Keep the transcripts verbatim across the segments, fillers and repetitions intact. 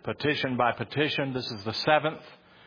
petition by petition. This is the seventh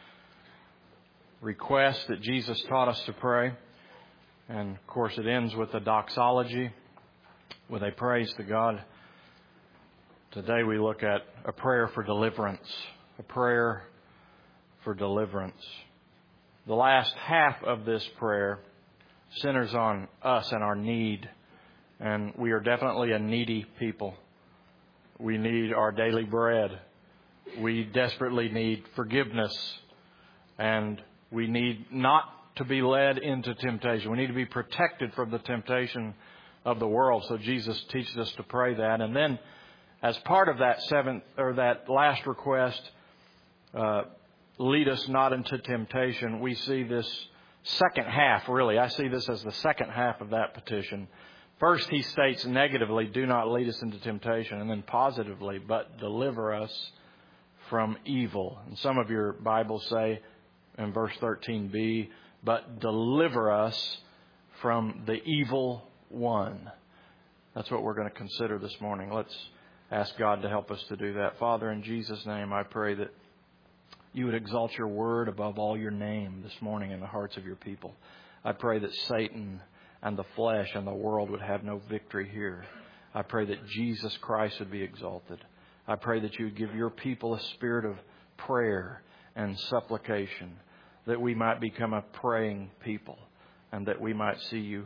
request that Jesus taught us to pray. And, of course, it ends with a doxology, with a praise to God. Today we look at a prayer for deliverance. A prayer for deliverance. The last half of this prayer centers on us and our need. And we are definitely a needy people. We need our daily bread. We desperately need forgiveness. And we need not to be led into temptation. We need to be protected from the temptation of the world. So Jesus teaches us to pray that. And then as part of that seventh or that last request, uh, lead us not into temptation, we see this second half, really. I see this as the second half of that petition. First, he states negatively, do not lead us into temptation. And then positively, but deliver us from evil. And some of your Bibles say in verse thirteen b, but deliver us from the evil one. That's what we're going to consider this morning. Let's ask God to help us to do that. Father, in Jesus' name, I pray that you would exalt your word above all your name this morning in the hearts of your people. I pray that Satan and the flesh and the world would have no victory here. I pray that Jesus Christ would be exalted. I pray that you would give your people a spirit of prayer and supplication, that we might become a praying people and that we might see you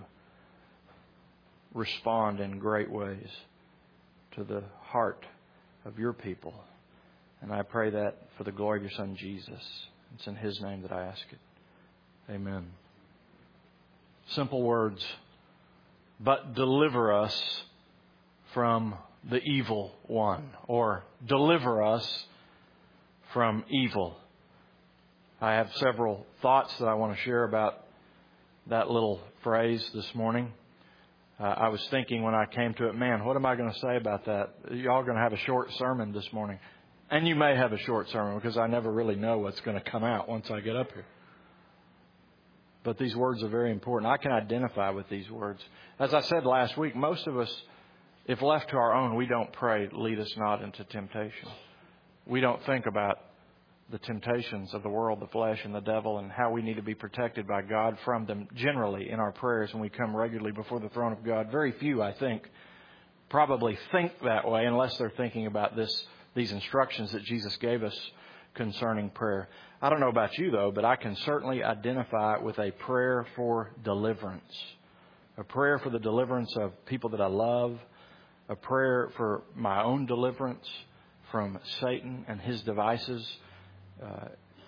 respond in great ways to the heart of your people. And I pray that for the glory of your Son, Jesus. It's in His name that I ask it. Amen. Simple words. But deliver us from the evil one. Or deliver us from evil. I have several thoughts that I want to share about that little phrase this morning. Uh, I was thinking when I came to it, man, what am I going to say about that? Y'all going to have a short sermon this morning. And you may have a short sermon because I never really know what's going to come out once I get up here. But these words are very important. I can identify with these words. As I said last week, most of us, if left to our own, we don't pray, lead us not into temptation. We don't think about the temptations of the world, the flesh, and the devil, and how we need to be protected by God from them generally in our prayers when we come regularly before the throne of God. Very few, I think, probably think that way unless they're thinking about this, these instructions that Jesus gave us concerning prayer. I don't know about you, though, but I can certainly identify with a prayer for deliverance. A prayer for the deliverance of people that I love. A prayer for my own deliverance from Satan and his devices. Uh,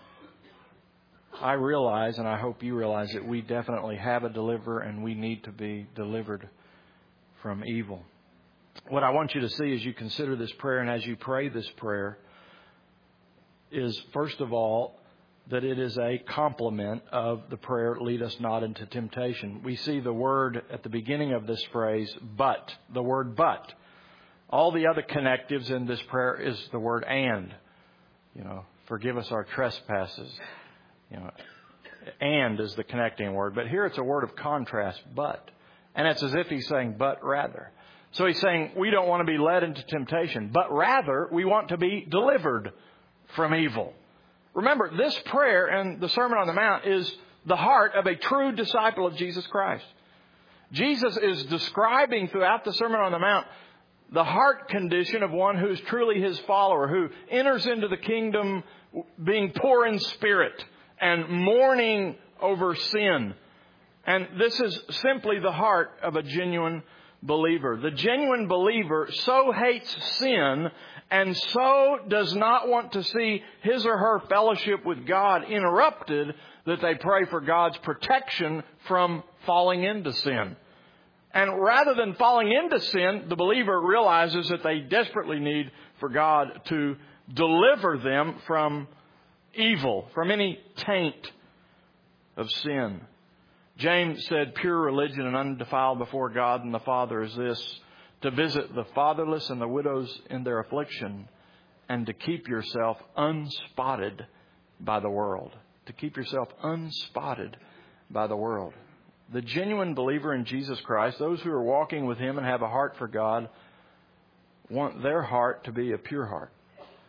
I realize, and I hope you realize, that we definitely have a deliverer and we need to be delivered from evil. What I want you to see as you consider this prayer and as you pray this prayer is, first of all, that it is a complement of the prayer, lead us not into temptation. We see the word at the beginning of this phrase, but, the word but. All the other connectives in this prayer is the word and. You know, forgive us our trespasses. You know, and is the connecting word. But here it's a word of contrast, but. And it's as if he's saying, but rather. So he's saying we don't want to be led into temptation, but rather we want to be delivered from evil. Remember, this prayer and the Sermon on the Mount is the heart of a true disciple of Jesus Christ. Jesus is describing throughout the Sermon on the Mount the heart condition of one who's truly his follower, who enters into the kingdom being poor in spirit and mourning over sin. And this is simply the heart of a genuine believer. The genuine believer so hates sin and so does not want to see his or her fellowship with God interrupted that they pray for God's protection from falling into sin. And rather than falling into sin, the believer realizes that they desperately need for God to deliver them from evil, from any taint of sin. James said, pure religion and undefiled before God and the Father is this, to visit the fatherless and the widows in their affliction and to keep yourself unspotted by the world. To keep yourself unspotted by the world. The genuine believer in Jesus Christ, those who are walking with Him and have a heart for God, want their heart to be a pure heart.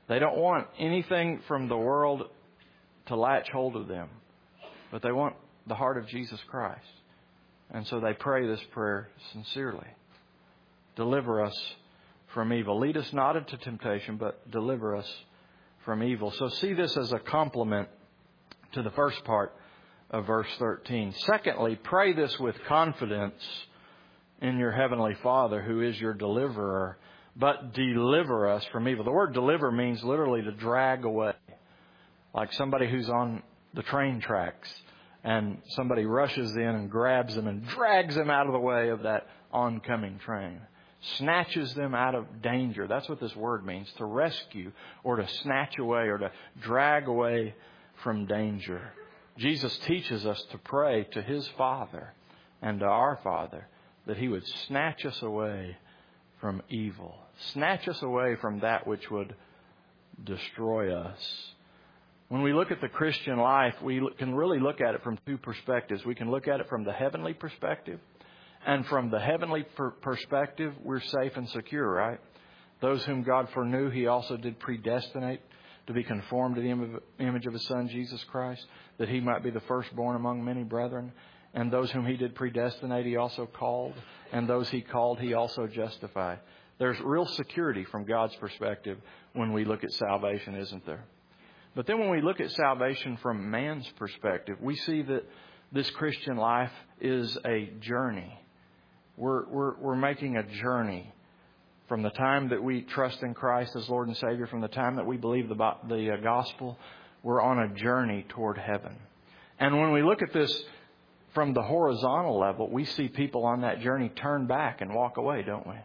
They don't want anything from the world to latch hold of them, but they want the heart of Jesus Christ. And so they pray this prayer sincerely. Deliver us from evil. Lead us not into temptation, but deliver us from evil. So see this as a complement to the first part of verse thirteen. Secondly, pray this with confidence in your heavenly Father, who is your deliverer, but deliver us from evil. The word deliver means literally to drag away. Like somebody who's on the train tracks and somebody rushes in and grabs them and drags them out of the way of that oncoming train. Snatches them out of danger. That's what this word means, to rescue or to snatch away or to drag away from danger. Jesus teaches us to pray to His Father and to our Father that He would snatch us away from evil. Snatch us away from that which would destroy us. When we look at the Christian life, we can really look at it from two perspectives. We can look at it from the heavenly perspective. And from the heavenly per- perspective, we're safe and secure, right? Those whom God foreknew, He also did predestinate to be conformed to the im- image of His Son, Jesus Christ, that He might be the firstborn among many brethren. And those whom He did predestinate, He also called. And those He called, He also justified. There's real security from God's perspective when we look at salvation, isn't there? But then when we look at salvation from man's perspective, we see that this Christian life is a journey. We're, we're, we're making a journey from the time that we trust in Christ as Lord and Savior, from the time that we believe the, the uh, gospel, we're on a journey toward heaven. And when we look at this from the horizontal level, we see people on that journey turn back and walk away, don't we?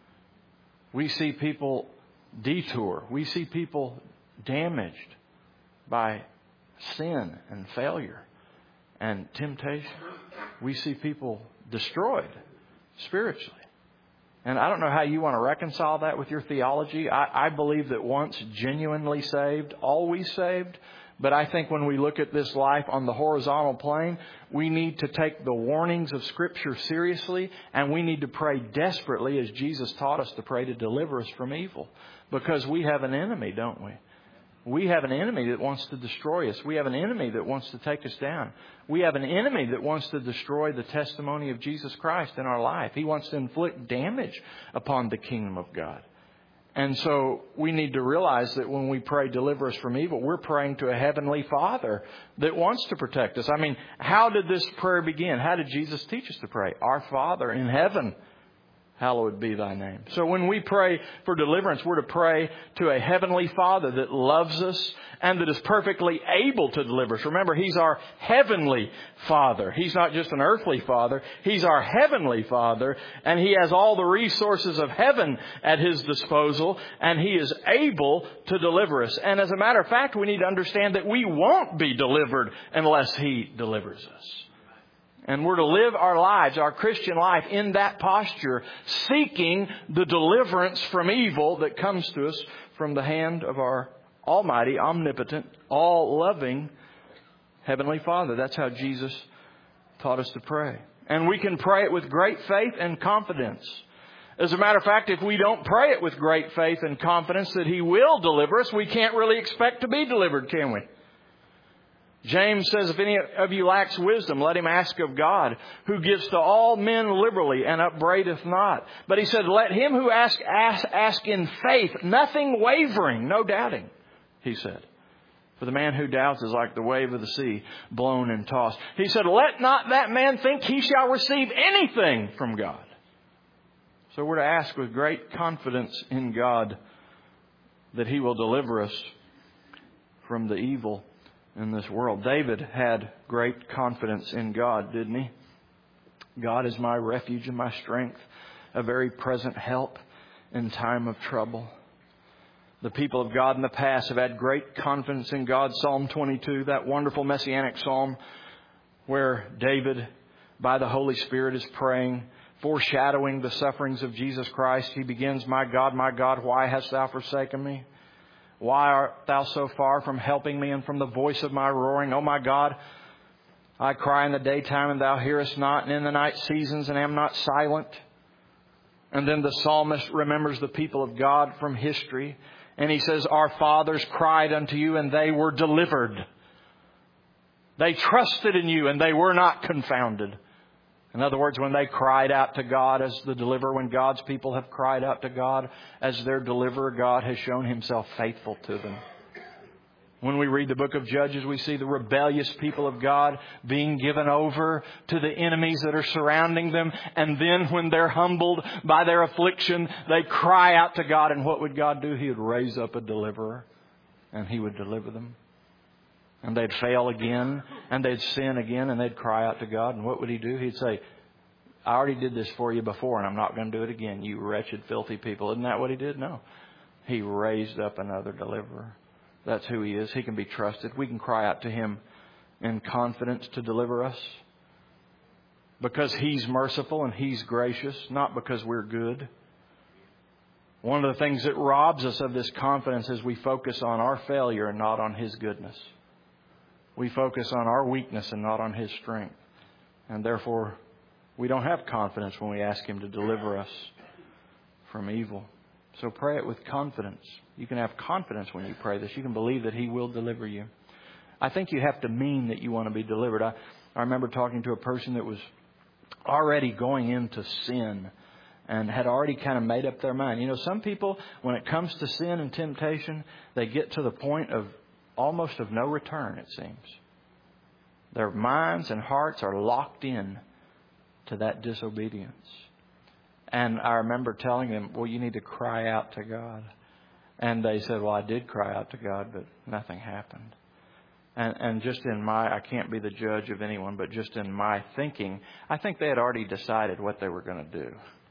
We see people detour. We see people damaged by sin and failure and temptation. We see people destroyed spiritually. And I don't know how you want to reconcile that with your theology. I, I believe that once genuinely saved, always saved. But I think when we look at this life on the horizontal plane, we need to take the warnings of Scripture seriously, and we need to pray desperately, as Jesus taught us to pray, to deliver us from evil. Because we have an enemy, don't we? We have an enemy that wants to destroy us. We have an enemy that wants to take us down. We have an enemy that wants to destroy the testimony of Jesus Christ in our life. He wants to inflict damage upon the kingdom of God. And so we need to realize that when we pray, deliver us from evil, we're praying to a heavenly Father that wants to protect us. I mean, how did this prayer begin? How did Jesus teach us to pray? Our Father in heaven, hallowed be thy name. So when we pray for deliverance, we're to pray to a heavenly Father that loves us and that is perfectly able to deliver us. Remember, He's our heavenly Father. He's not just an earthly Father. He's our heavenly Father, and He has all the resources of heaven at His disposal, and He is able to deliver us. And as a matter of fact, we need to understand that we won't be delivered unless He delivers us. And we're to live our lives, our Christian life, in that posture, seeking the deliverance from evil that comes to us from the hand of our almighty, omnipotent, all-loving Heavenly Father. That's how Jesus taught us to pray. And we can pray it with great faith and confidence. As a matter of fact, if we don't pray it with great faith and confidence that He will deliver us, we can't really expect to be delivered, can we? James says, if any of you lacks wisdom, let him ask of God, who gives to all men liberally and upbraideth not. But he said, let him who ask, ask, ask in faith, nothing wavering, no doubting, he said. For the man who doubts is like the wave of the sea, blown and tossed. He said, let not that man think he shall receive anything from God. So we're to ask with great confidence in God that He will deliver us from the evil in this world. David had great confidence in God, didn't he? God is my refuge and my strength, a very present help in time of trouble. The people of God in the past have had great confidence in God. Psalm twenty-two, that wonderful messianic psalm where David, by the Holy Spirit, is praying, foreshadowing the sufferings of Jesus Christ. He begins, my God, my God, why hast thou forsaken me? Why art thou so far from helping me and from the voice of my roaring? Oh, my God, I cry in the daytime and thou hearest not, and in the night seasons and am not silent. And then the psalmist remembers the people of God from history. And He says, our fathers cried unto you and they were delivered. They trusted in you and they were not confounded. In other words, when they cried out to God as the deliverer, when God's people have cried out to God as their deliverer, God has shown Himself faithful to them. When we read the book of Judges, we see the rebellious people of God being given over to the enemies that are surrounding them. And then when they're humbled by their affliction, they cry out to God. And what would God do? He would raise up a deliverer and He would deliver them. And they'd fail again and they'd sin again and they'd cry out to God. And what would He do? He'd say, I already did this for you before and I'm not going to do it again, you wretched, filthy people. Isn't that what He did? No. He raised up another deliverer. That's who He is. He can be trusted. We can cry out to Him in confidence to deliver us because He's merciful and He's gracious, not because we're good. One of the things that robs us of this confidence is we focus on our failure and not on His goodness. We focus on our weakness and not on His strength. And therefore, we don't have confidence when we ask Him to deliver us from evil. So pray it with confidence. You can have confidence when you pray this. You can believe that He will deliver you. I think you have to mean that you want to be delivered. I, I remember talking to a person that was already going into sin and had already kind of made up their mind. You know, some people, when it comes to sin and temptation, they get to the point of almost of no return, it seems. Their minds and hearts are locked in to that disobedience. And I remember telling them, well, you need to cry out to God. And they said, well, I did cry out to God, but nothing happened. And, and just in my, I can't be the judge of anyone, but just in my thinking, I think they had already decided what they were going to do.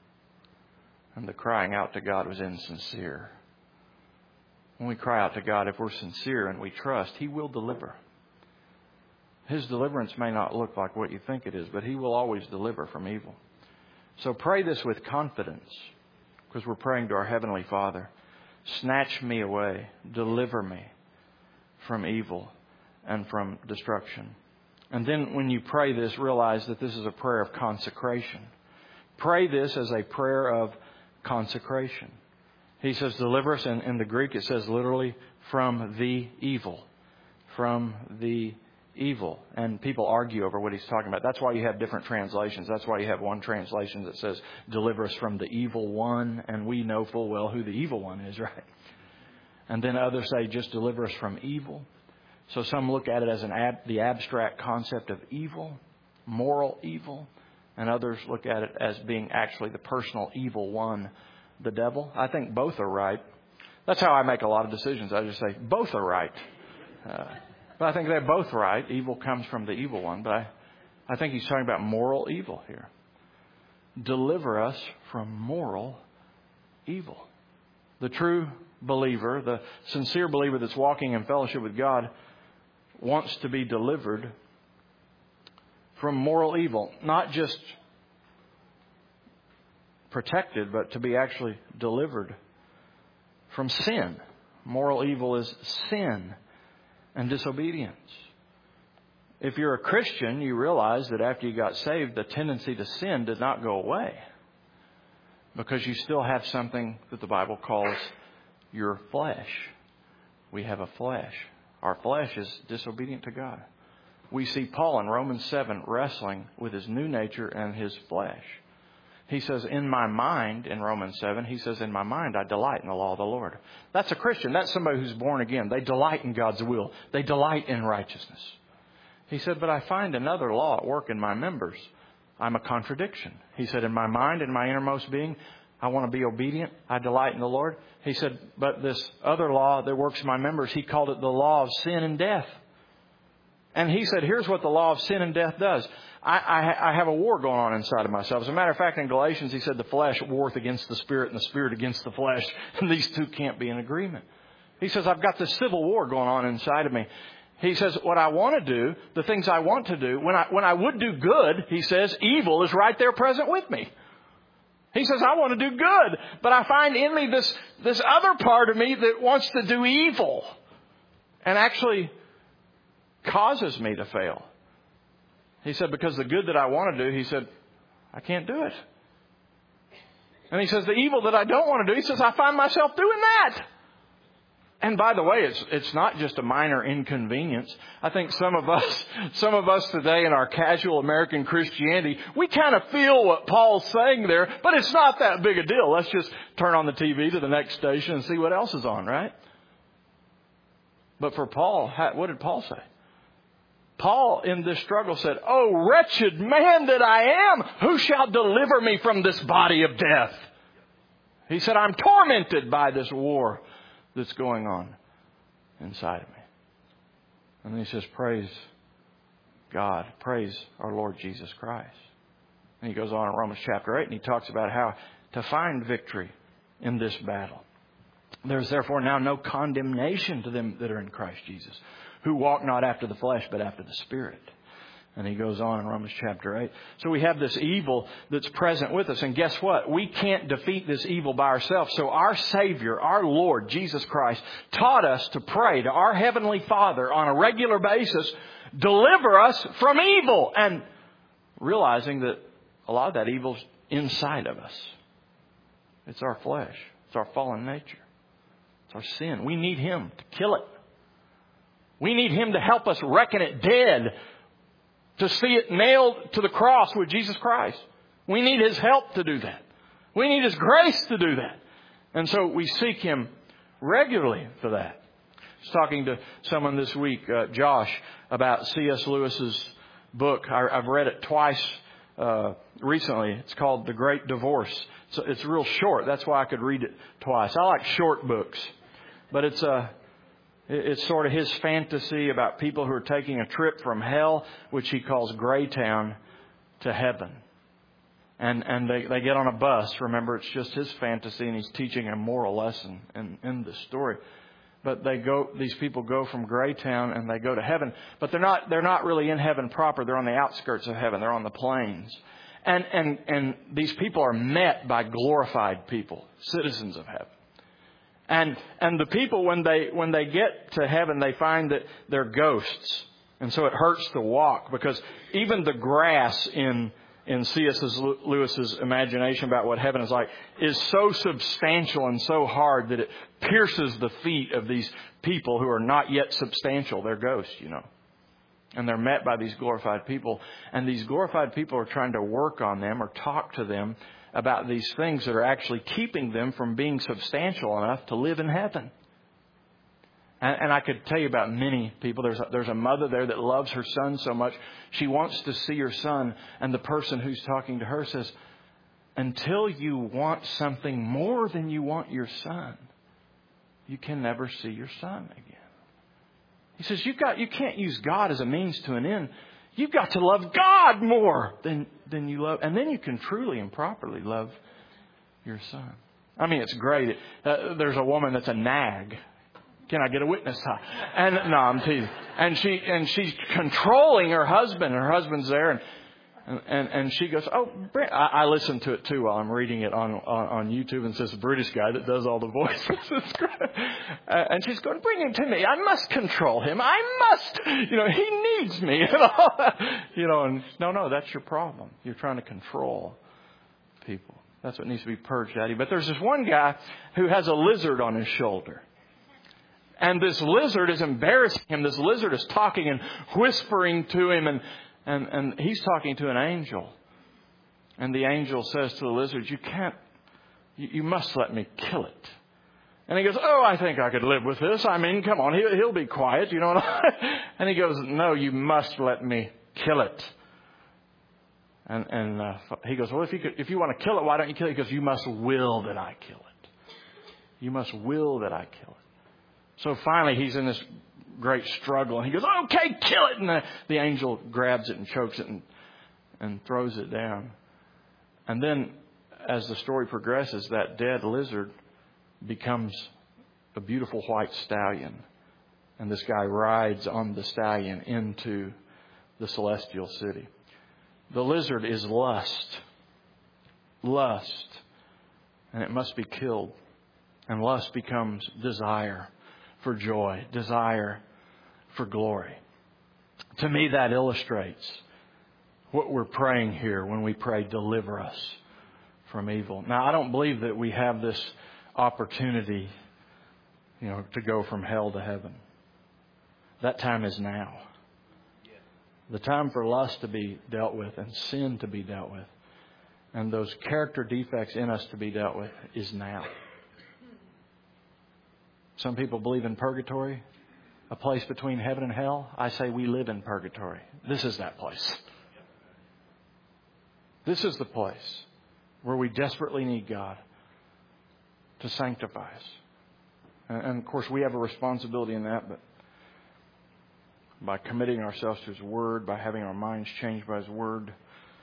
And the crying out to God was insincere. When we cry out to God, if we're sincere and we trust, He will deliver. His deliverance may not look like what you think it is, but He will always deliver from evil. So pray this with confidence, because we're praying to our Heavenly Father. Snatch me away, deliver me from evil and from destruction. And then when you pray this, realize that this is a prayer of consecration. Pray this as a prayer of consecration. He says, deliver us. And in the Greek, it says literally, from the evil. From the evil. And people argue over what he's talking about. That's why you have different translations. That's why you have one translation that says, deliver us from the evil one. And we know full well who the evil one is, right? And then others say, just deliver us from evil. So some look at it as an ab- the abstract concept of evil, moral evil. And others look at it as being actually the personal evil one, the devil. I think both are right. That's how I make a lot of decisions. I just say, both are right. Uh, but I think they're both right. Evil comes from the evil one. But I, I think he's talking about moral evil here. Deliver us from moral evil. The true believer, the sincere believer that's walking in fellowship with God, wants to be delivered from moral evil. Not just protected, but to be actually delivered from sin. Moral evil is sin and disobedience. If you're a Christian, you realize that after you got saved, the tendency to sin did not go away, because you still have something that the Bible calls your flesh. We have a flesh. Our flesh is disobedient to God. We see Paul in Romans seven wrestling with his new nature and his flesh. He says, in my mind, in Romans seven, he says, in my mind, I delight in the law of the Lord. That's a Christian. That's somebody who's born again. They delight in God's will. They delight in righteousness. He said, but I find another law at work in my members. I'm a contradiction. He said, in my mind, in my innermost being, I want to be obedient. I delight in the Lord. He said, but this other law that works in my members, he called it the law of sin and death. And he said, here's what the law of sin and death does. I, I, I have a war going on inside of myself. As a matter of fact, in Galatians, he said the flesh warreth against the spirit and the spirit against the flesh. And these two can't be in agreement. He says, I've got this civil war going on inside of me. He says, what I want to do, the things I want to do, when I, when I would do good, he says, evil is right there present with me. He says, I want to do good, but I find in me this, this other part of me that wants to do evil and actually causes me to fail. He said, because the good that I want to do, he said, I can't do it. And he says, the evil that I don't want to do, he says, I find myself doing that. And by the way, it's it's not just a minor inconvenience. I think some of us, some of us today in our casual American Christianity, we kind of feel what Paul's saying there, but it's not that big a deal. Let's just turn on the T V to the next station and see what else is on, right? But for Paul, what did Paul say? Paul in this struggle said, "Oh, wretched man that I am, who shall deliver me from this body of death?" He said, "I'm tormented by this war that's going on inside of me." And then he says, "Praise God, praise our Lord Jesus Christ." And he goes on in Romans chapter eight and he talks about how to find victory in this battle. "There's therefore now no condemnation to them that are in Christ Jesus, who walk not after the flesh, but after the Spirit." And he goes on in Romans chapter eight. So we have this evil that's present with us. And guess what? We can't defeat this evil by ourselves. So our Savior, our Lord, Jesus Christ, taught us to pray to our Heavenly Father on a regular basis, "Deliver us from evil." And realizing that a lot of that evil's inside of us. It's our flesh. It's our fallen nature. It's our sin. We need Him to kill it. We need Him to help us reckon it dead, to see it nailed to the cross with Jesus Christ. We need His help to do that. We need His grace to do that. And so we seek Him regularly for that. I was talking to someone this week, uh, Josh, about C S Lewis's book. I, I've read it twice uh, recently. It's called The Great Divorce. So it's real short. That's why I could read it twice. I like short books. But it's a... It's sort of his fantasy about people who are taking a trip from hell, which he calls Greytown, to heaven. And and they, they get on a bus. Remember, it's just his fantasy, and he's teaching a moral lesson in, in the story. But they go; these people go from Greytown and they go to heaven. But they're not they're not really in heaven proper. They're on the outskirts of heaven. They're on the plains. And and and these people are met by glorified people, citizens of heaven. And and the people, when they when they get to heaven, they find that they're ghosts. And so it hurts to walk, because even the grass in in C S Lewis's imagination about what heaven is like is so substantial and so hard that it pierces the feet of these people who are not yet substantial. They're ghosts, you know. And they're met by these glorified people. And these glorified people are trying to work on them or talk to them about these things that are actually keeping them from being substantial enough to live in heaven. And, and I could tell you about many people. There's a, there's a mother there that loves her son so much. She wants to see her son. And the person who's talking to her says, "Until you want something more than you want your son, you can never see your son again." He says, You've got, you can't use God as a means to an end. You've got to love God more than, than you love. And then you can truly and properly love your son. I mean, it's great. Uh, there's a woman that's a nag. Can I get a witness? And no, I'm teasing. And she and she's controlling her husband. Her husband's there, and and and, and she goes, "Oh, Brent." I, I listen to it too while I'm reading it on on, on YouTube. And says, "The British guy that does all the voices." It's great. Uh, and she's going, "Bring him to me. I must control him. I must. You know, he needs me." You know, you know. And no, no, that's your problem. You're trying to control people. That's what needs to be purged out of you. But there's this one guy who has a lizard on his shoulder. And this lizard is embarrassing him. This lizard is talking and whispering to him. And, and, and he's talking to an angel. And the angel says to the lizard, "You can't, you, you must let me kill it." And he goes, "Oh, I think I could live with this. I mean, come on, he'll, he'll be quiet. You know what I mean?" And he goes, "No, you must let me kill it." And, and uh, he goes, "Well, if you could, if you want to kill it, why don't you kill it?" He goes, "You must will that I kill it. You must will that I kill it." So finally, he's in this great struggle. And he goes, "Okay, kill it." And the, the angel grabs it and chokes it and, and throws it down. And then, as the story progresses, that dead lizard becomes a beautiful white stallion. And this guy rides on the stallion into the celestial city. The lizard is lust. Lust. And it must be killed. And lust becomes desire for joy, desire for glory. To me, that illustrates what we're praying here when we pray, "Deliver us from evil." Now, I don't believe that we have this opportunity you know, to go from hell to heaven. That time is now. The time for lust to be dealt with and sin to be dealt with and those character defects in us to be dealt with is now. Some people believe in purgatory, a place between heaven and hell. I say we live in purgatory. This is that place. This is the place where we desperately need God to sanctify us. And of course, we have a responsibility in that, but by committing ourselves to His Word, by having our minds changed by His Word.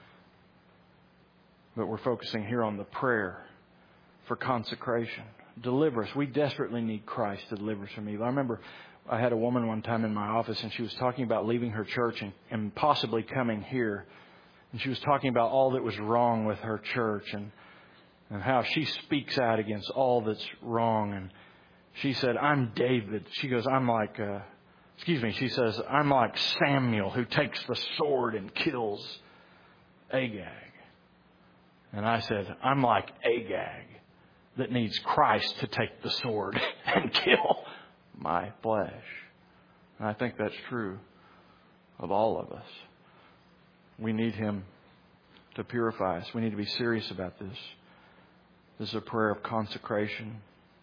But we're focusing here on the prayer for consecration. Deliver us. We desperately need Christ to deliver us from evil. I remember I had a woman one time in my office, and she was talking about leaving her church and, and possibly coming here. And she was talking about all that was wrong with her church and, and how she speaks out against all that's wrong. And she said, I'm David. She goes, I'm like... Uh, Excuse me, she says, I'm like Samuel who takes the sword and kills Agag. And I said, I'm like Agag that needs Christ to take the sword and kill my flesh. And I think that's true of all of us. We need Him to purify us. We need to be serious about this. This is a prayer of consecration.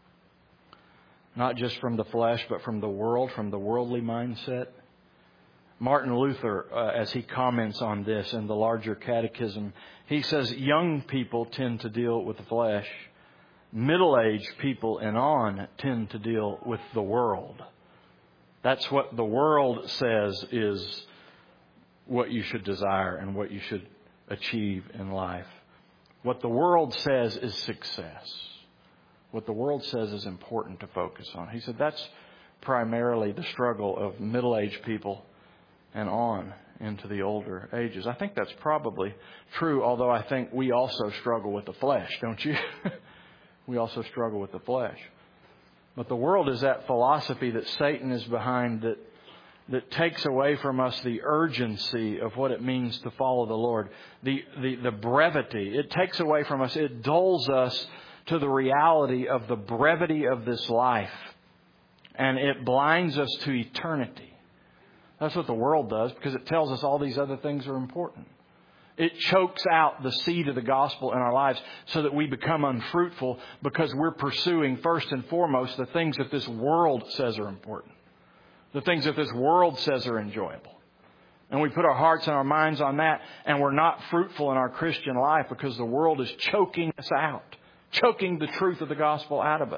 Not just from the flesh, but from the world, from the worldly mindset. Martin Luther, uh, as he comments on this in the larger catechism, he says young people tend to deal with the flesh. Middle-aged people and on tend to deal with the world. That's what the world says is what you should desire and what you should achieve in life. What the world says is success. What the world says is important to focus on. He said that's primarily the struggle of middle-aged people and on into the older ages. I think that's probably true, although I think we also struggle with the flesh, don't you? We also struggle with the flesh. But the world is that philosophy that Satan is behind that that takes away from us the urgency of what it means to follow the Lord. The, the, the brevity. It takes away from us. It dulls us to the reality of the brevity of this life. And it blinds us to eternity. That's what the world does, because it tells us all these other things are important. It chokes out the seed of the gospel in our lives so that we become unfruitful because we're pursuing first and foremost the things that this world says are important. The things that this world says are enjoyable. And we put our hearts and our minds on that, and we're not fruitful in our Christian life because the world is choking us out. Choking the truth of the gospel out of us.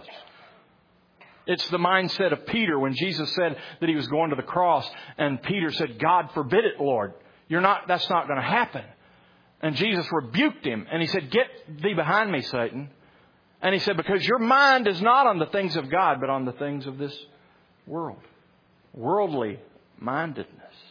It's the mindset of Peter when Jesus said that He was going to the cross. And Peter said, God forbid it, Lord. You're not, that's not going to happen. And Jesus rebuked him. And He said, get thee behind me, Satan. And He said, because your mind is not on the things of God, but on the things of this world. Worldly mindedness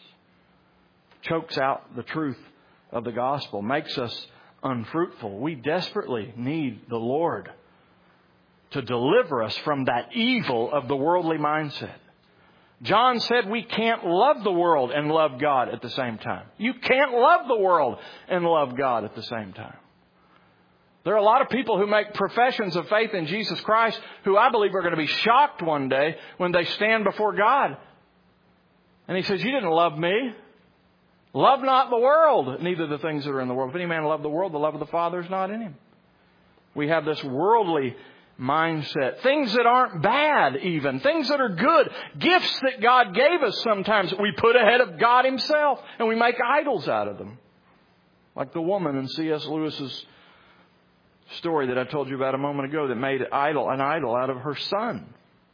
chokes out the truth of the gospel, makes us unfruitful. We desperately need the Lord to deliver us from that evil of the worldly mindset. John said we can't love the world and love God at the same time. You can't love the world and love God at the same time. There are a lot of people who make professions of faith in Jesus Christ who I believe are going to be shocked one day when they stand before God. And He says, you didn't love me. Love not the world, neither the things that are in the world. If any man love the world, the love of the Father is not in him. We have this worldly mindset. Things that aren't bad even. Things that are good. Gifts that God gave us sometimes we put ahead of God Himself. And we make idols out of them. Like the woman in C S Lewis's story that I told you about a moment ago that made idol an idol out of her son.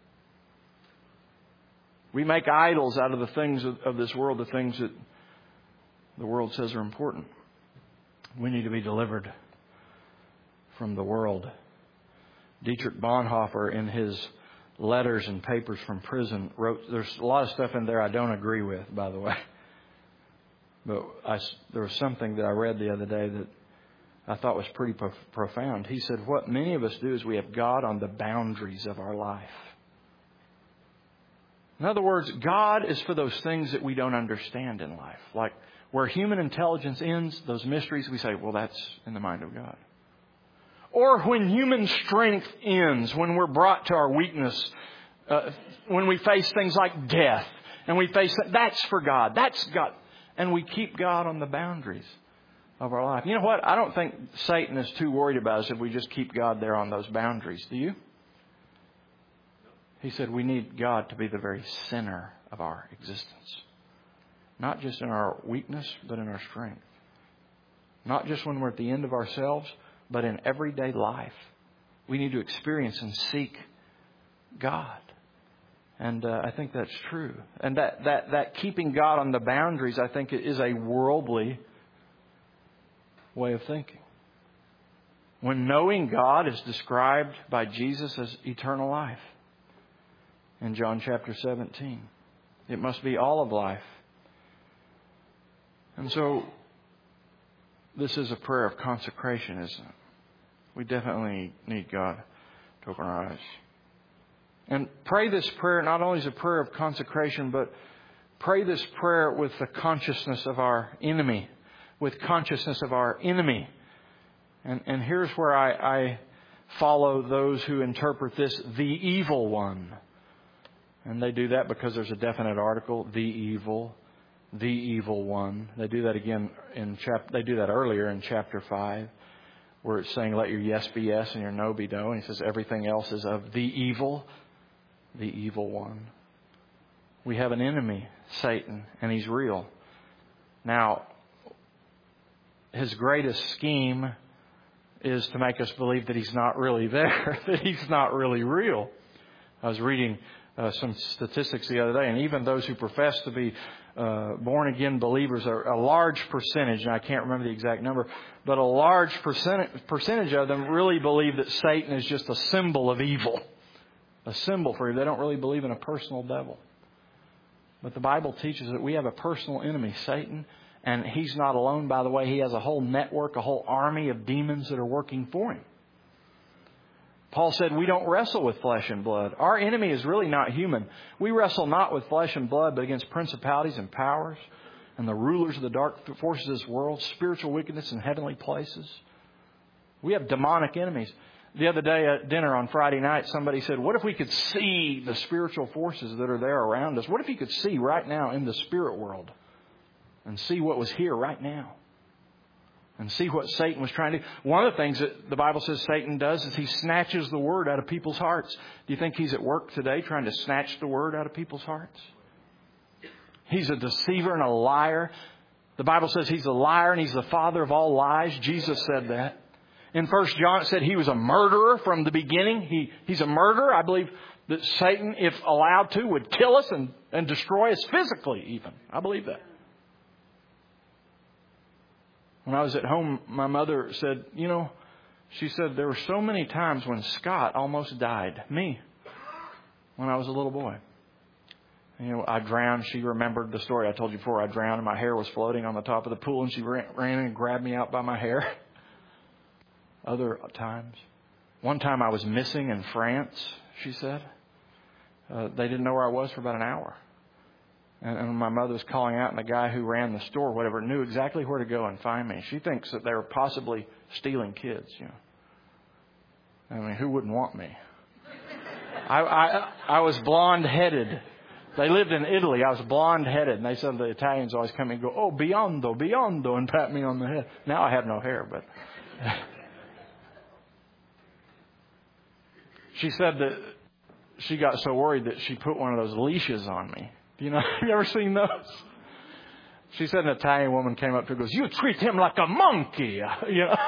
We make idols out of the things of, of this world, the things that the world says are important. We need to be delivered from the world. Dietrich Bonhoeffer, in his letters and papers from prison, wrote, there's a lot of stuff in there I don't agree with, by the way. But I, there was something that I read the other day that I thought was pretty pro- profound. He said, what many of us do is we have God on the boundaries of our life. In other words, God is for those things that we don't understand in life. Like where human intelligence ends, those mysteries, we say, well, that's in the mind of God. Or when human strength ends, when we're brought to our weakness, Uh, when we face things like death, and we face that, that's for God. That's God. And we keep God on the boundaries of our life. You know what? I don't think Satan is too worried about us if we just keep God there on those boundaries. Do you? He said we need God to be the very center of our existence. Not just in our weakness, but in our strength. Not just when we're at the end of ourselves, but in everyday life. We need to experience and seek God. And uh, I think that's true. And that, that, that keeping God on the boundaries, I think, is a worldly way of thinking. When knowing God is described by Jesus as eternal life in John chapter seventeen. It must be all of life. And so this is a prayer of consecration, isn't it? We definitely need God to open our eyes. And pray this prayer not only as a prayer of consecration, but pray this prayer with the consciousness of our enemy. With consciousness of our enemy. And, and here's where I, I follow those who interpret this, the evil one. And they do that because there's a definite article, the evil, the evil one. They do that again in chap. They do that earlier in chapter five, where it's saying, let your yes be yes and your no be no. And he says everything else is of the evil, the evil one. We have an enemy, Satan, and he's real. Now, his greatest scheme is to make us believe that he's not really there, that he's not really real. I was reading uh, some statistics the other day, and even those who profess to be uh, born-again believers are a large percentage, and I can't remember the exact number, but a large percentage, percentage of them really believe that Satan is just a symbol of evil, a symbol for evil. They don't really believe in a personal devil. But the Bible teaches that we have a personal enemy, Satan, and he's not alone, by the way. He has a whole network, a whole army of demons that are working for him. Paul said we don't wrestle with flesh and blood. Our enemy is really not human. We wrestle not with flesh and blood, but against principalities and powers and the rulers of the dark forces of this world, spiritual wickedness in heavenly places. We have demonic enemies. The other day at dinner on Friday night, somebody said, what if we could see the spiritual forces that are there around us? What if you could see right now in the spirit world and see what was here right now? And see what Satan was trying to do. One of the things that the Bible says Satan does is he snatches the word out of people's hearts. Do you think he's at work today trying to snatch the word out of people's hearts? He's a deceiver and a liar. The Bible says he's a liar and he's the father of all lies. Jesus said that. In First John it said he was a murderer from the beginning. He, he's a murderer. I believe that Satan, if allowed to, would kill us and, and destroy us physically even. I believe that. When I was at home, my mother said, you know, she said there were so many times when Scott almost died. Me. When I was a little boy. You know, I drowned. She remembered the story I told you before. I drowned and my hair was floating on the top of the pool and she ran, ran in and grabbed me out by my hair. Other times. One time I was missing in France, she said. Uh, they didn't know where I was for about an hour. And, and my mother was calling out and the guy who ran the store, whatever, knew exactly where to go and find me. She thinks that they were possibly stealing kids, you know. I mean, who wouldn't want me? I, I, I was blonde-headed. They lived in Italy. I was blonde-headed. And they said the Italians always come and go, oh, biondo, biondo, and pat me on the head. Now I have no hair, but... She said that she got so worried that she put one of those leashes on me. You know, have you ever seen those? She said an Italian woman came up to her and goes, you treat him like a monkey. You know.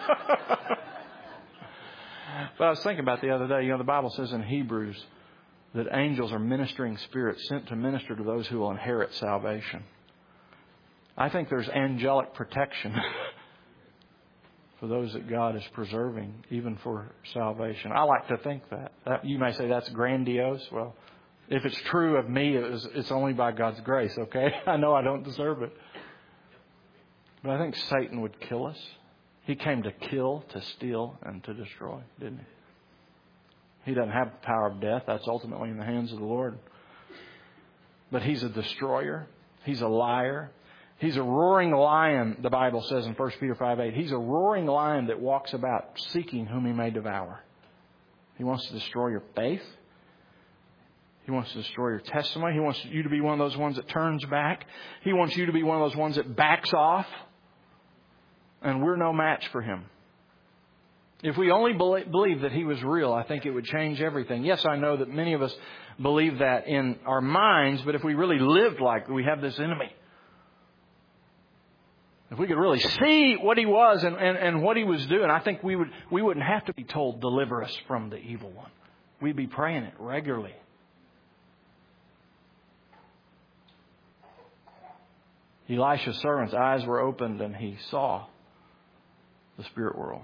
But I was thinking about the other day, you know, the Bible says in Hebrews that angels are ministering spirits sent to minister to those who will inherit salvation. I think there's angelic protection for those that God is preserving, even for salvation. I like to think that. that you may say that's grandiose. Well, if it's true of me, it was, it's only by God's grace, okay? I know I don't deserve it. But I think Satan would kill us. He came to kill, to steal, and to destroy, didn't he? He doesn't have the power of death. That's ultimately in the hands of the Lord. But he's a destroyer. He's a liar. He's a roaring lion, the Bible says in First Peter five eight. He's a roaring lion that walks about seeking whom he may devour. He wants to destroy your faith. He wants to destroy your testimony. He wants you to be one of those ones that turns back. He wants you to be one of those ones that backs off. And we're no match for him. If we only believe that he was real, I think it would change everything. Yes, I know that many of us believe that in our minds, but if we really lived like we have this enemy, if we could really see what he was and, and, and what he was doing, I think we would we wouldn't have to be told, deliver us from the evil one. We'd be praying it regularly. Elisha's servant's eyes were opened and he saw the spirit world.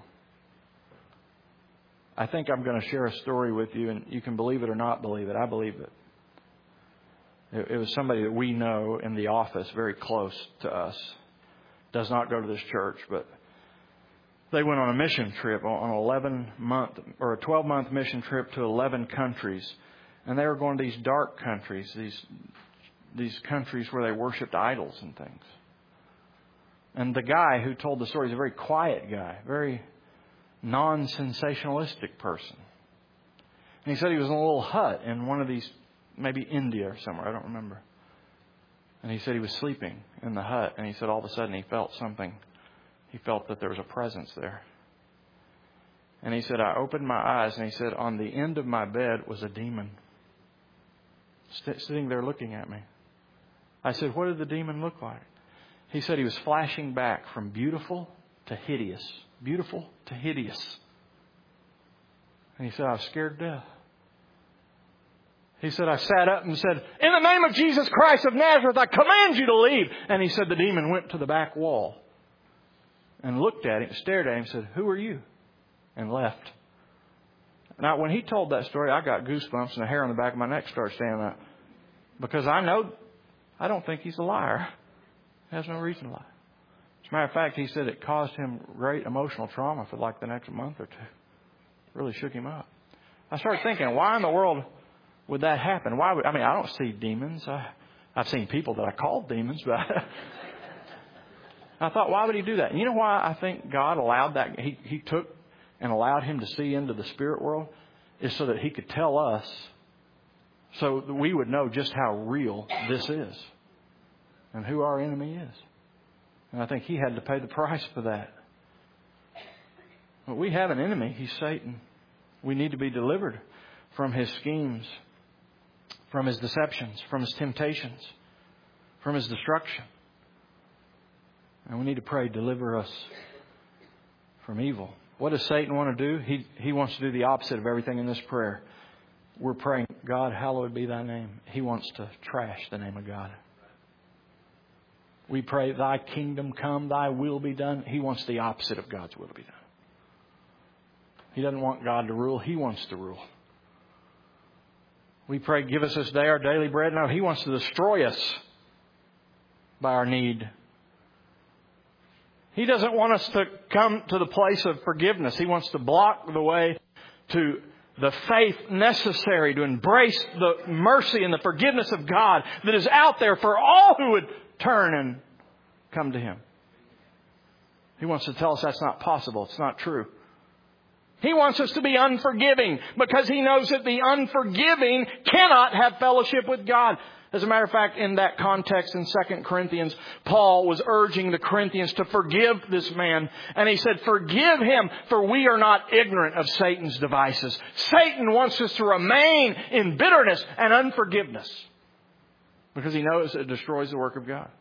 I think I'm going to share a story with you, and you can believe it or not believe it. I believe it. It, it was somebody that we know in the office, very close to us. Does not go to this church, but they went on a mission trip, on an eleven month or a twelve month mission trip to eleven countries, and they were going to these dark countries, these these countries where they worshipped idols and things. And the guy who told the story is a very quiet guy, very non-sensationalistic person. And he said he was in a little hut in one of these, maybe India or somewhere, I don't remember. And he said he was sleeping in the hut, and he said all of a sudden he felt something. He felt that there was a presence there. And he said, I opened my eyes, and he said, on the end of my bed was a demon st- sitting there looking at me. I said, what did the demon look like? He said he was flashing back from beautiful to hideous. Beautiful to hideous. And he said, I was scared to death. He said, I sat up and said, in the name of Jesus Christ of Nazareth, I command you to leave. And he said the demon went to the back wall and looked at him, stared at him, and said, who are you? And left. Now, when he told that story, I got goosebumps and the hair on the back of my neck started standing up. Because I know, I don't think he's a liar. He has no reason to lie. As a matter of fact, he said it caused him great emotional trauma for like the next month or two. It really shook him up. I started thinking, why in the world would that happen? Why would I mean, I don't see demons. I, I've seen people that I called demons, but I thought, why would he do that? And you know why I think God allowed that? He, he took and allowed him to see into the spirit world is so that he could tell us, so that we would know just how real this is and who our enemy is. And I think he had to pay the price for that. But we have an enemy. He's Satan. We need to be delivered from his schemes, from his deceptions, from his temptations, from his destruction. And we need to pray, deliver us from evil. What does Satan want to do? He, he wants to do the opposite of everything in this prayer. We're praying, God, hallowed be thy name. He wants to trash the name of God. We pray, thy kingdom come, thy will be done. He wants the opposite of God's will to be done. He doesn't want God to rule. He wants to rule. We pray, give us this day our daily bread. No, he wants to destroy us by our need. He doesn't want us to come to the place of forgiveness. He wants to block the way to the faith necessary to embrace the mercy and the forgiveness of God that is out there for all who would turn and come to him. He wants to tell us that's not possible. It's not true. He wants us to be unforgiving because he knows that the unforgiving cannot have fellowship with God. As a matter of fact, in that context in Second Corinthians, Paul was urging the Corinthians to forgive this man. And he said, forgive him, for we are not ignorant of Satan's devices. Satan wants us to remain in bitterness and unforgiveness because he knows it destroys the work of God.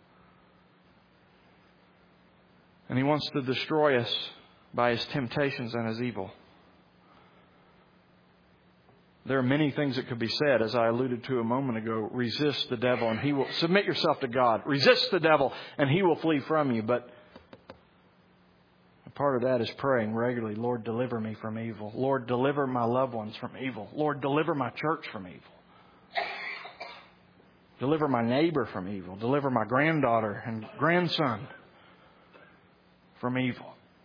And he wants to destroy us by his temptations and his evil. There are many things that could be said, as I alluded to a moment ago. Resist the devil and he will submit yourself to God. Resist the devil and he will flee from you. But a part of that is praying regularly, Lord, deliver me from evil. Lord, deliver my loved ones from evil. Lord, deliver my church from evil. Deliver my neighbor from evil. Deliver my granddaughter and grandson from evil.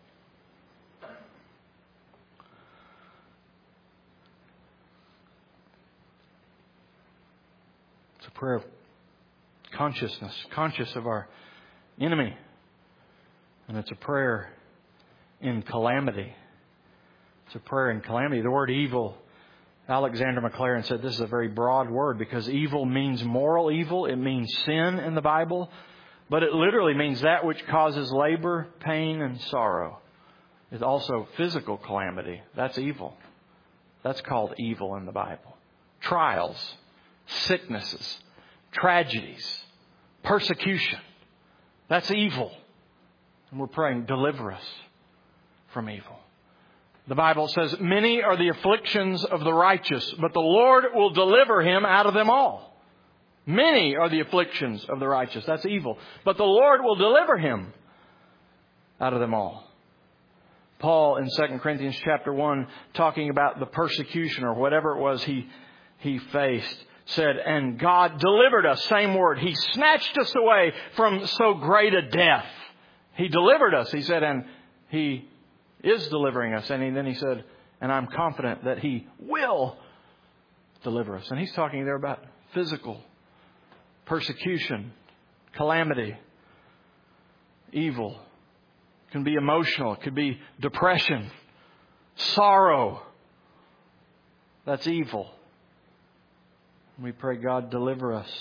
It's a prayer of consciousness, conscious of our enemy. And it's a prayer in calamity. It's a prayer in calamity. The word evil Alexander Maclaren said this is a very broad word because evil means moral evil. It means sin in the Bible. But it literally means that which causes labor, pain, and sorrow. It's also physical calamity. That's evil. That's called evil in the Bible. Trials, sicknesses, tragedies, persecution. That's evil. And we're praying, deliver us from evil. The Bible says, many are the afflictions of the righteous, but the Lord will deliver him out of them all. Many are the afflictions of the righteous. That's evil. But the Lord will deliver him out of them all. Paul in Second Corinthians chapter one, talking about the persecution or whatever it was he, he faced, said, and God delivered us. Same word. He snatched us away from so great a death. He delivered us. He said, and He is delivering us. And then he said, and I'm confident that He will deliver us. And he's talking there about physical persecution, calamity, evil. It can be emotional. It could be depression, sorrow. That's evil. We pray, God, deliver us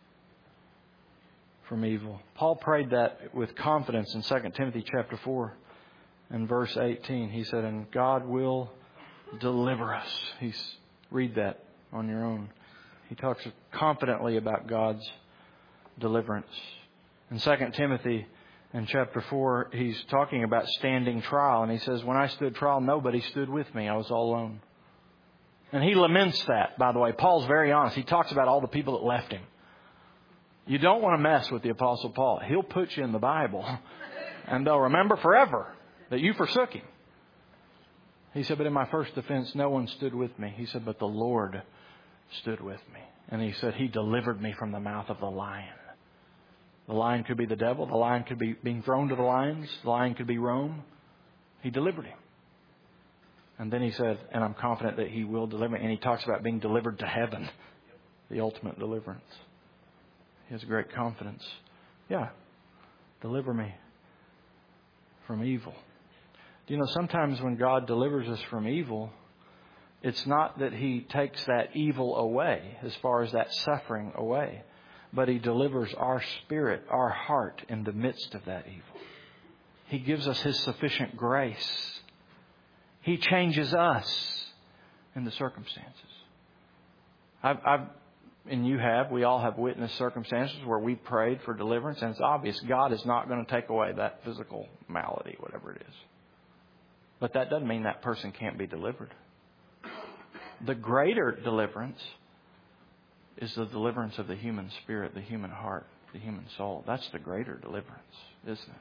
from evil. Paul prayed that with confidence in Second Timothy chapter four and verse eighteen. He said, and God will deliver us. He's, read that on your own. He talks confidently about God's deliverance. In Second Timothy in chapter four, he's talking about standing trial. And he says, when I stood trial, nobody stood with me. I was all alone. And he laments that, by the way. Paul's very honest. He talks about all the people that left him. You don't want to mess with the Apostle Paul. He'll put you in the Bible. And they'll remember forever that you forsook him. He said, but in my first defense, no one stood with me. He said, but the Lord stood with me. And he said, He delivered me from the mouth of the lion. The lion could be the devil. The lion could be being thrown to the lions. The lion could be Rome. He delivered him. And then he said, and I'm confident that He will deliver me. And he talks about being delivered to heaven, the ultimate deliverance. He has great confidence. Yeah, deliver me from evil. Do you know, sometimes when God delivers us from evil, it's not that He takes that evil away, as far as that suffering away, but He delivers our spirit, our heart, in the midst of that evil. He gives us His sufficient grace. He changes us in the circumstances. I've, I've, and you have, we all have witnessed circumstances where we prayed for deliverance, and it's obvious God is not going to take away that physical malady, whatever it is. But that doesn't mean that person can't be delivered. The greater deliverance is the deliverance of the human spirit, the human heart, the human soul. That's the greater deliverance, isn't it?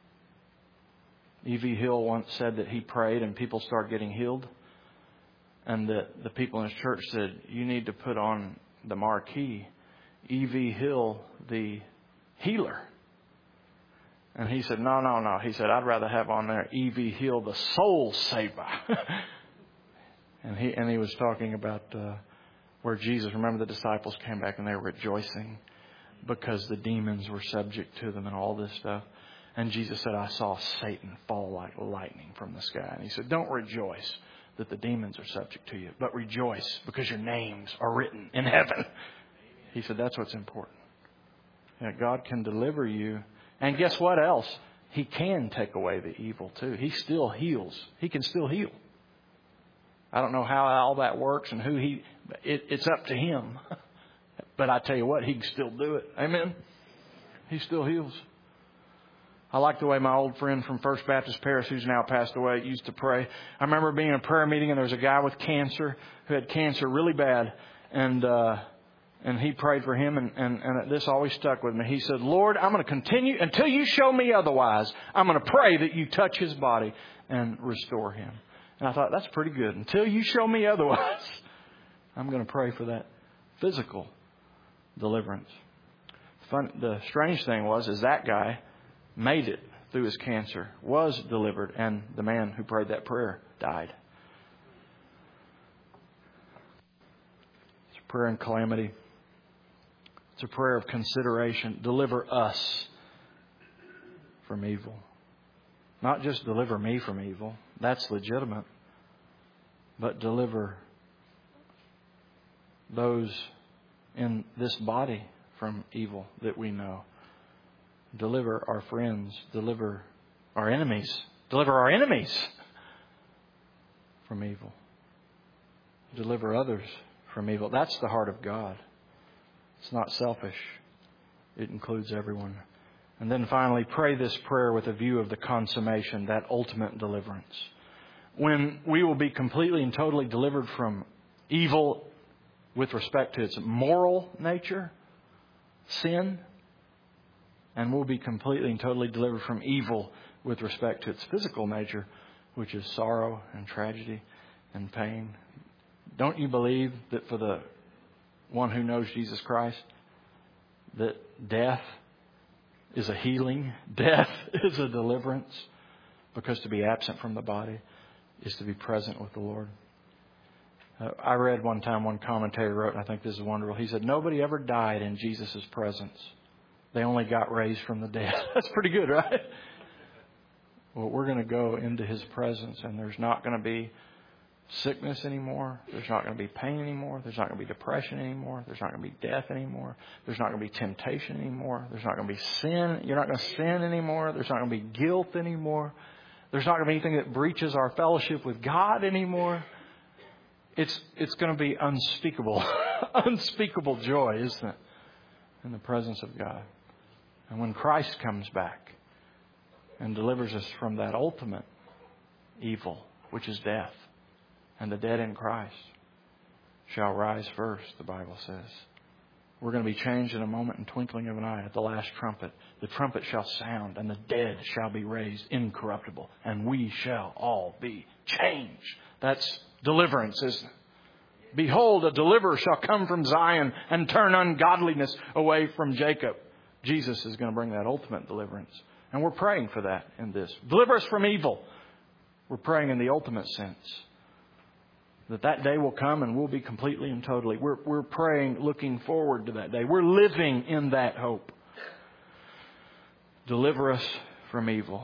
E V Hill once said that he prayed and people started getting healed. And the, the people in his church said, you need to put on the marquee, E V Hill, the healer. And he said, no, no, no. He said, I'd rather have on there E V Hill, the soul saver. and he and he was talking about uh, where Jesus, remember the disciples came back and they were rejoicing because the demons were subject to them and all this stuff. And Jesus said, I saw Satan fall like lightning from the sky. And He said, don't rejoice that the demons are subject to you, but rejoice because your names are written in heaven. He said, that's what's important. Yeah, God can deliver you. And guess what else? He can take away the evil too. He still heals. He can still heal. I don't know how all that works and who He, it, it's up to Him. But I tell you what, He can still do it. Amen. He still heals. I like the way my old friend from First Baptist Paris, who's now passed away, used to pray. I remember being in a prayer meeting and there was a guy with cancer who had cancer really bad. And uh, and he prayed for him. And, and, and this always stuck with me. He said, Lord, I'm going to continue until you show me otherwise. I'm going to pray that you touch his body and restore him. And I thought, that's pretty good. Until you show me otherwise, I'm going to pray for that physical deliverance. Fun, the strange thing was, is that guy made it through his cancer, was delivered, and the man who prayed that prayer died. It's a prayer in calamity. It's a prayer of consideration. Deliver us from evil. Not just deliver me from evil. That's legitimate. But deliver those in this body from evil that we know. Deliver our friends. Deliver our enemies. Deliver our enemies from evil. Deliver others from evil. That's the heart of God. It's not selfish. It includes everyone. And then finally, pray this prayer with a view of the consummation, that ultimate deliverance. When we will be completely and totally delivered from evil with respect to its moral nature, sin, and we'll be completely and totally delivered from evil with respect to its physical nature, which is sorrow and tragedy and pain. Don't you believe that for the one who knows Jesus Christ, that death is a healing, death is a deliverance? Because to be absent from the body is to be present with the Lord. Uh, I read one time, one commentator wrote, and I think this is wonderful. He said, nobody ever died in Jesus' presence. They only got raised from the dead. That's pretty good, right? Well, we're going to go into His presence, and there's not going to be sickness anymore. There's not going to be pain anymore. There's not going to be depression anymore. There's not going to be death anymore. There's not going to be temptation anymore. There's not going to be sin. You're not going to sin anymore. There's not going to be guilt anymore. There's not going to be anything that breaches our fellowship with God anymore. It's it's going to be unspeakable, unspeakable joy, isn't it? In the presence of God. And when Christ comes back and delivers us from that ultimate evil, which is death, and the dead in Christ shall rise first, the Bible says. We're going to be changed in a moment and twinkling of an eye at the last trumpet. The trumpet shall sound, and the dead shall be raised incorruptible, and we shall all be changed. That's deliverance, isn't it? Behold, a deliverer shall come from Zion and turn ungodliness away from Jacob. Jesus is going to bring that ultimate deliverance. And we're praying for that in this. Deliver us from evil. We're praying in the ultimate sense. That that day will come and we'll be completely and totally. We're, we're praying, looking forward to that day. We're living in that hope. Deliver us from evil.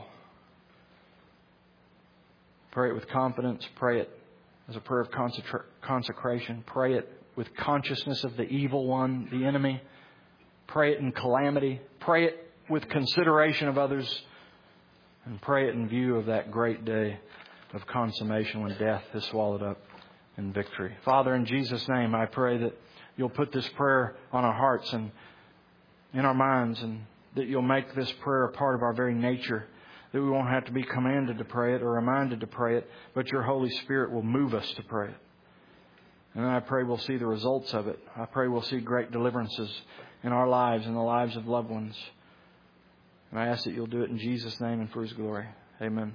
Pray it with confidence. Pray it as a prayer of concentra- consecration. Pray it with consciousness of the evil one, the enemy. Pray it in calamity. Pray it with consideration of others. And pray it in view of that great day of consummation when death is swallowed up in victory. Father, in Jesus' name, I pray that You'll put this prayer on our hearts and in our minds, and that You'll make this prayer a part of our very nature, that we won't have to be commanded to pray it or reminded to pray it, but Your Holy Spirit will move us to pray it. And I pray we'll see the results of it. I pray we'll see great deliverances in our lives and the lives of loved ones. And I ask that You'll do it in Jesus' name and for His glory. Amen.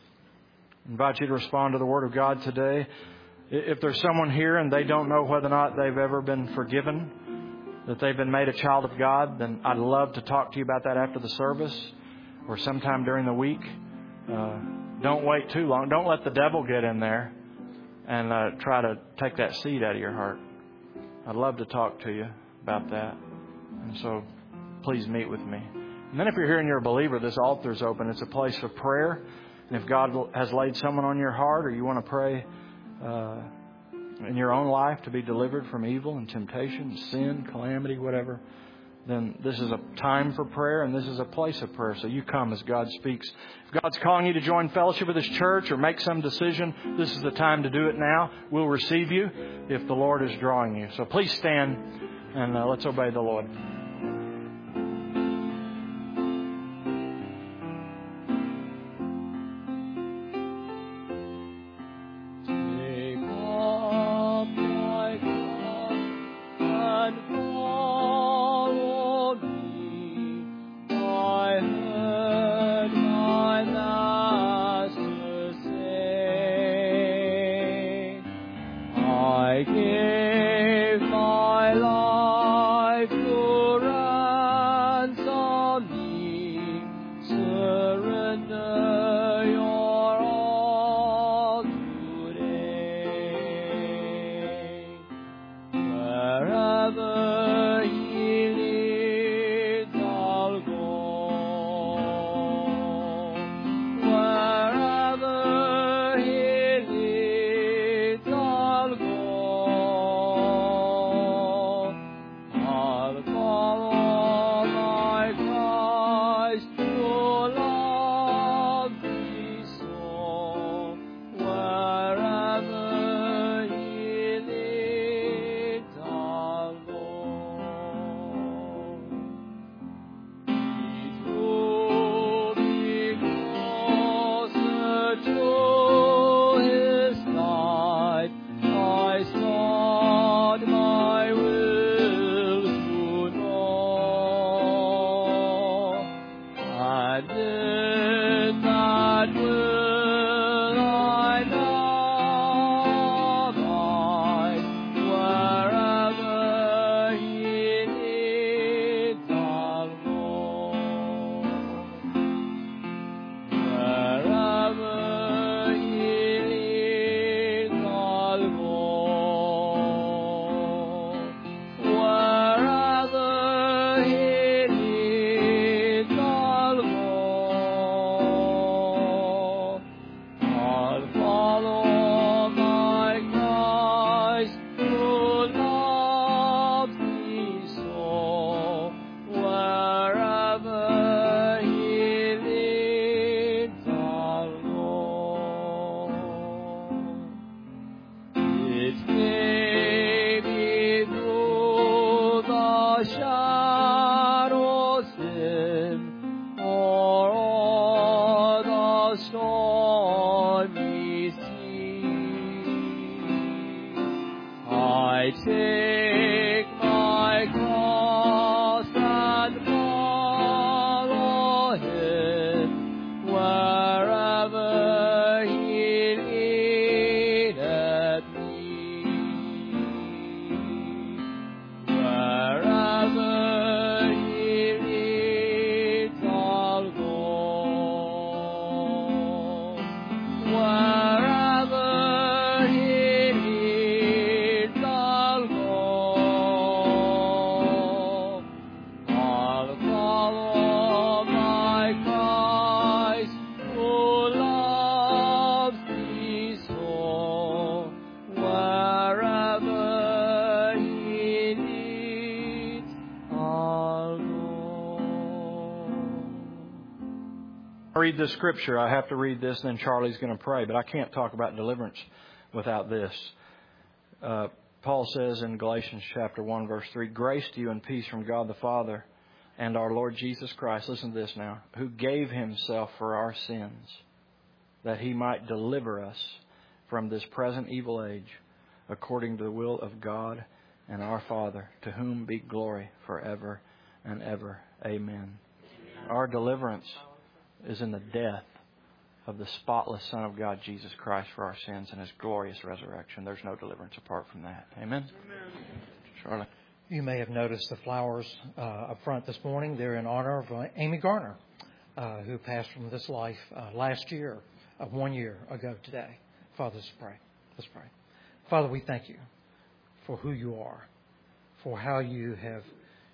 I invite you to respond to the Word of God today. If there's someone here and they don't know whether or not they've ever been forgiven, that they've been made a child of God, then I'd love to talk to you about that after the service or sometime during the week. Uh, don't wait too long. Don't let the devil get in there and uh, try to take that seed out of your heart. I'd love to talk to you about that. And so please meet with me. And then if you're here and you're a believer, this altar is open. It's a place of prayer. And if God has laid someone on your heart, or you want to pray uh, in your own life to be delivered from evil and temptation, sin, calamity, whatever, then this is a time for prayer and this is a place of prayer. So you come as God speaks. If God's calling you to join fellowship with His church or make some decision, this is the time to do it now. We'll receive you if the Lord is drawing you. So please stand and uh, let's obey the Lord. I give my life to Read the scripture. I have to read this, and then Charlie's going to pray. But I can't talk about deliverance without this. Uh, Paul says in Galatians chapter one, verse three, grace to you and peace from God the Father and our Lord Jesus Christ. Listen to this now. Who gave himself for our sins, that he might deliver us from this present evil age, according to the will of God and our Father, to whom be glory forever and ever. Amen. Our deliverance is in the death of the spotless Son of God, Jesus Christ, for our sins and His glorious resurrection. There's no deliverance apart from that. Amen? Amen. Charlotte. You may have noticed the flowers uh, up front this morning. They're in honor of uh, Amy Garner, uh, who passed from this life uh, last year, uh, one year ago today. Father, let's pray. Let's pray. Father, we thank you for who you are, for how you have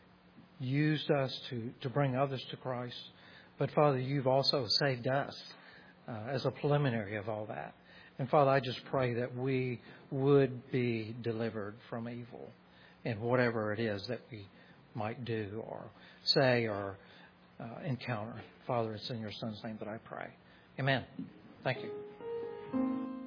used us to, to bring others to Christ. But, Father, you've also saved us uh, as a preliminary of all that. And, Father, I just pray that we would be delivered from evil in whatever it is that we might do or say or uh, encounter. Father, it's in your Son's name that I pray. Amen. Thank you.